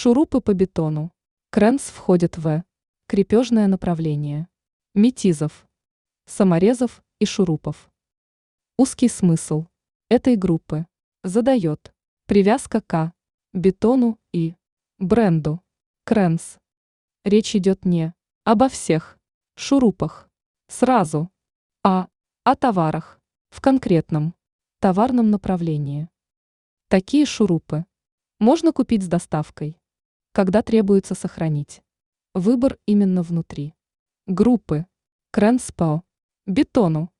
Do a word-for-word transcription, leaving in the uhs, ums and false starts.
Шурупы по бетону. Кренс входит в крепежное направление метизов, саморезов и шурупов. Узкий смысл этой группы задает привязка к бетону и бренду Кренс. Речь идет не обо всех шурупах сразу, а о товарах в конкретном товарном направлении. Такие шурупы можно купить с доставкой, когда требуется сохранить выбор именно внутри группы Кренс по бетону.